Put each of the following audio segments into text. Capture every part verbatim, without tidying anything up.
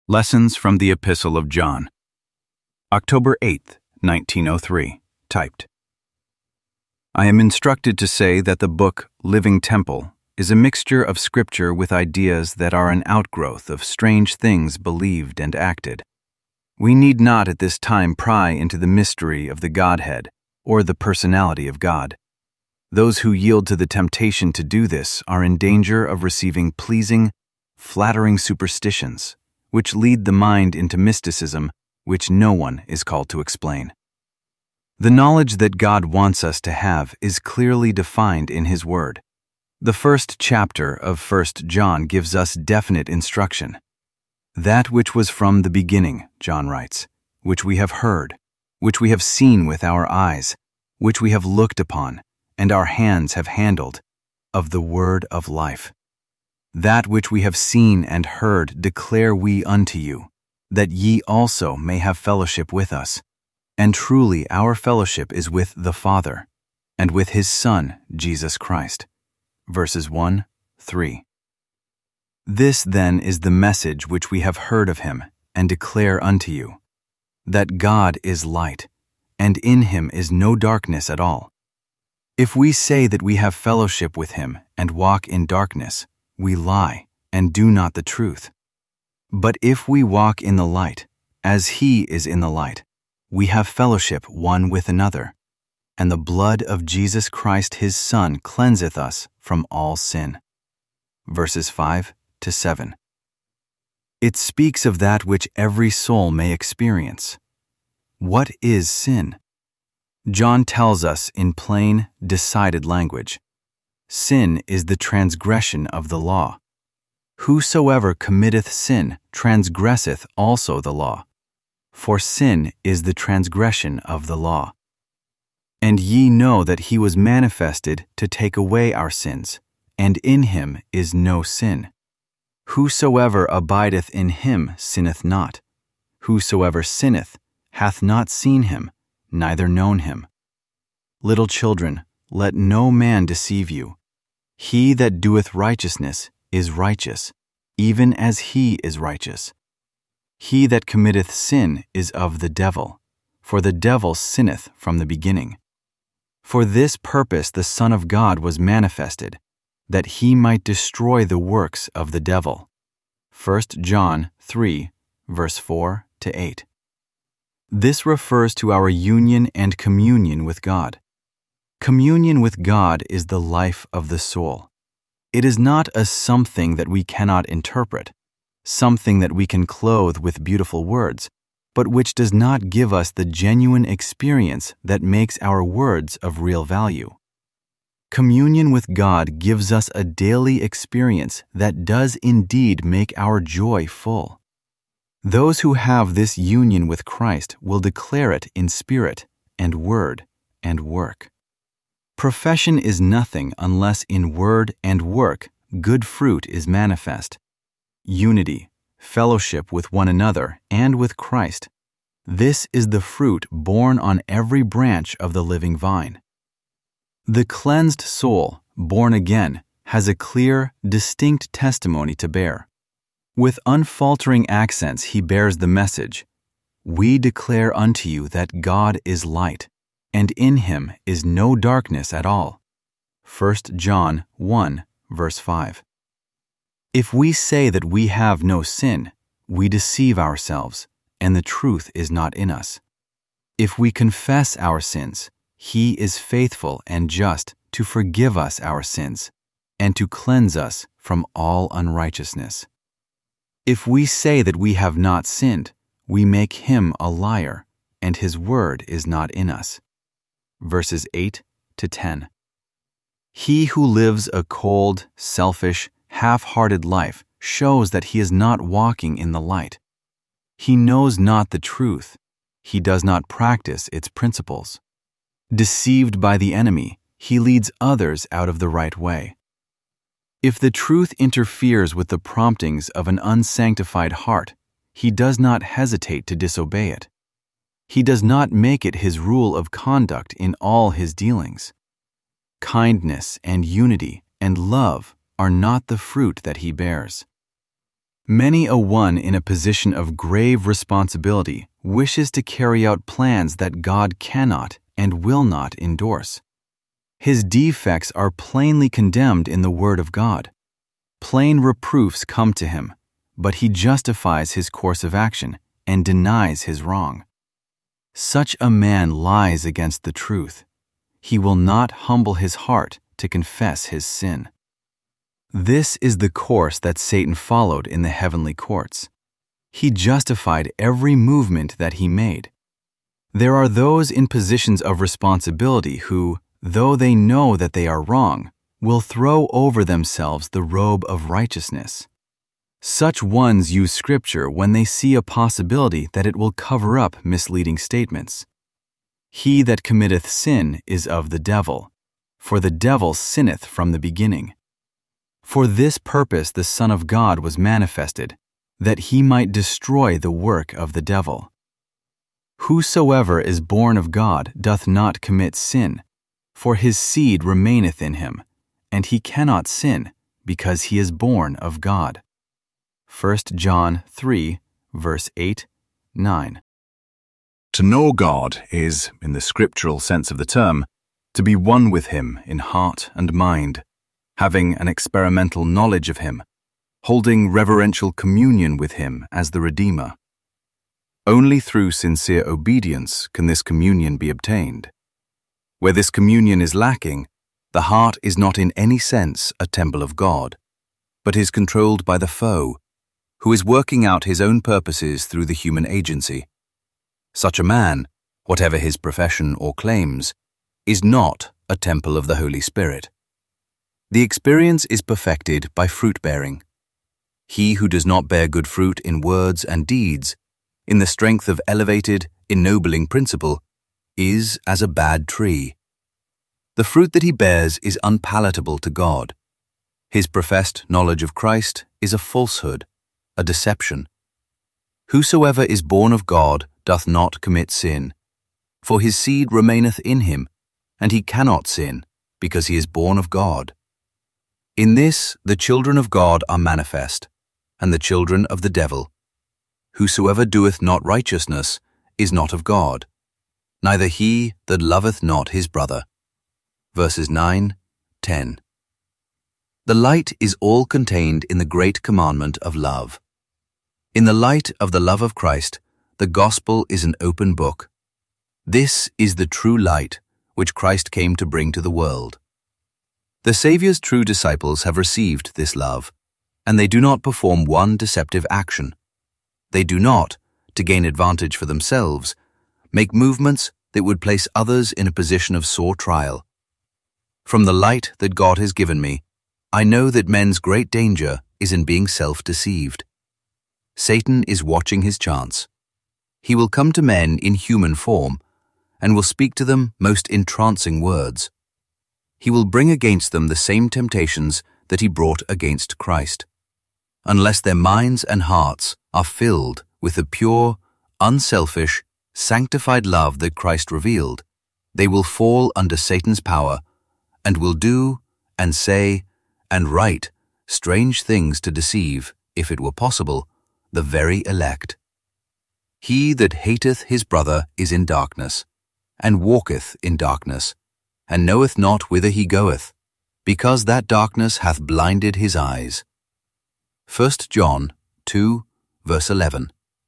Lessons from the Epistle of John. October eighth, nineteen oh three. Typed. I am instructed to say that the book Living Temple is a mixture of scripture with ideas that are an outgrowth of strange things believed and acted. We need not at this time pry into the mystery of the Godhead or the personality of God. Those who yield to the temptation to do this are in danger of receiving pleasing, flattering superstitions, which lead the mind into mysticism which no one is called to explain. The knowledge that God wants us to have is clearly defined in His Word. The first chapter of First John gives us definite instruction. That which was from the beginning, John writes, which we have heard, which we have seen with our eyes, which we have looked upon, and our hands have handled, of the word of life. That which we have seen and heard declare we unto you, that ye also may have fellowship with us. And truly our fellowship is with the Father, and with His Son, Jesus Christ. Verses one, three. This then is the message which we have heard of Him, and declare unto you, that God is light, and in Him is no darkness at all. If we say that we have fellowship with Him, and walk in darkness, we lie, and do not the truth. But if we walk in the light, as He is in the light, we have fellowship one with another, and the blood of Jesus Christ His Son cleanseth us from all sin. Verses five to seven. It speaks of that which every soul may experience. What is sin? John tells us in plain, decided language. Sin is the transgression of the law. Whosoever committeth sin transgresseth also the law. For sin is the transgression of the law. And ye know that He was manifested to take away our sins, and in Him is no sin. Whosoever abideth in Him sinneth not. Whosoever sinneth hath not seen Him, neither known Him. Little children, let no man deceive you. He that doeth righteousness is righteous, even as He is righteous. He that committeth sin is of the devil, for the devil sinneth from the beginning. For this purpose the Son of God was manifested, that He might destroy the works of the devil. First John three, verse four to eight. This refers to our union and communion with God. Communion with God is the life of the soul. It is not a something that we cannot interpret, something that we can clothe with beautiful words, but which does not give us the genuine experience that makes our words of real value. Communion with God gives us a daily experience that does indeed make our joy full. Those who have this union with Christ will declare it in spirit and word and work. Profession is nothing unless in word and work good fruit is manifest. Unity, fellowship with one another and with Christ. This is the fruit borne on every branch of the living vine. The cleansed soul, born again, has a clear, distinct testimony to bear. With unfaltering accents he bears the message, "We declare unto you that God is light, and in Him is no darkness at all." First John one, verse five. If we say that we have no sin, we deceive ourselves, and the truth is not in us. If we confess our sins, He is faithful and just to forgive us our sins, and to cleanse us from all unrighteousness. If we say that we have not sinned, we make Him a liar, and His word is not in us. Verses eight to ten. He who lives a cold, selfish, half-hearted life shows that he is not walking in the light. He knows not the truth. He does not practice its principles. Deceived by the enemy, he leads others out of the right way. If the truth interferes with the promptings of an unsanctified heart, he does not hesitate to disobey it. He does not make it his rule of conduct in all his dealings. Kindness and unity and love are not the fruit that he bears. Many a one in a position of grave responsibility wishes to carry out plans that God cannot and will not endorse. His defects are plainly condemned in the Word of God. Plain reproofs come to him, but he justifies his course of action and denies his wrong. Such a man lies against the truth. He will not humble his heart to confess his sin. This is the course that Satan followed in the heavenly courts. He justified every movement that he made. There are those in positions of responsibility who, though they know that they are wrong, will throw over themselves the robe of righteousness. Such ones use Scripture when they see a possibility that it will cover up misleading statements. He that committeth sin is of the devil, for the devil sinneth from the beginning. For this purpose the Son of God was manifested, that he might destroy the work of the devil. Whosoever is born of God doth not commit sin, for his seed remaineth in him, and he cannot sin, because he is born of God. First John three, verse eight, nine. To know God is, in the scriptural sense of the term, to be one with him in heart and mind, having an experimental knowledge of him, holding reverential communion with him as the Redeemer. Only through sincere obedience can this communion be obtained. Where this communion is lacking, the heart is not in any sense a temple of God, but is controlled by the foe, who is working out his own purposes through the human agency. Such a man, whatever his profession or claims, is not a temple of the Holy Spirit. The experience is perfected by fruit-bearing. He who does not bear good fruit in words and deeds, in the strength of elevated, ennobling principle, is as a bad tree. The fruit that he bears is unpalatable to God. His professed knowledge of Christ is a falsehood, a deception. Whosoever is born of God doth not commit sin, for his seed remaineth in him, and he cannot sin, because he is born of God. In this the children of God are manifest, and the children of the devil. Whosoever doeth not righteousness is not of God, neither he that loveth not his brother. Verses nine, ten. The light is all contained in the great commandment of love. In the light of the love of Christ, the gospel is an open book. This is the true light which Christ came to bring to the world. The Saviour's true disciples have received this love, and they do not perform one deceptive action. They do not, to gain advantage for themselves, make movements that would place others in a position of sore trial. From the light that God has given me, I know that men's great danger is in being self-deceived. Satan is watching his chance. He will come to men in human form, and will speak to them most entrancing words. He will bring against them the same temptations that he brought against Christ. Unless their minds and hearts are filled with the pure, unselfish, sanctified love that Christ revealed, they will fall under Satan's power and will do and say and write strange things to deceive, if it were possible, the very elect. He that hateth his brother is in darkness, and walketh in darkness, and knoweth not whither he goeth, because that darkness hath blinded his eyes. First John two, verse eleven.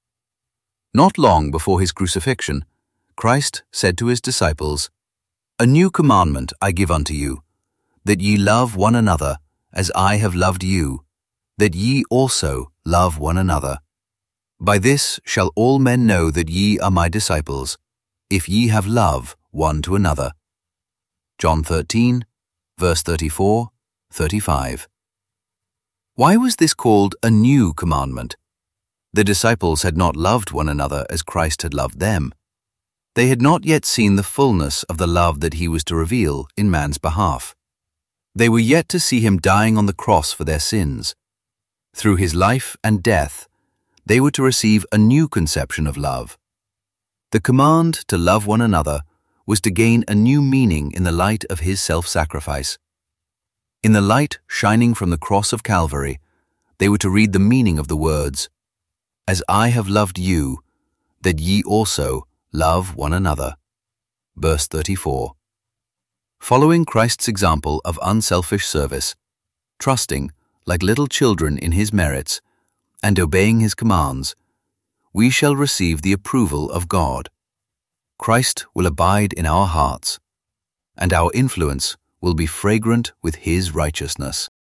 Not long before his crucifixion, Christ said to his disciples, A new commandment I give unto you, that ye love one another as I have loved you, that ye also love one another. By this shall all men know that ye are my disciples, if ye have love one to another. John thirteen, verse thirty-four, thirty-five. Why was this called a new commandment? The disciples had not loved one another as Christ had loved them. They had not yet seen the fullness of the love that he was to reveal in man's behalf. They were yet to see him dying on the cross for their sins. Through his life and death, they were to receive a new conception of love. The command to love one another was to gain a new meaning in the light of his self-sacrifice. In the light shining from the cross of Calvary, they were to read the meaning of the words, "As I have loved you, that ye also love one another." Verse thirty-four. Following Christ's example of unselfish service, trusting like little children in his merits, and obeying his commands, we shall receive the approval of God. Christ will abide in our hearts, and our influence will be fragrant with his righteousness.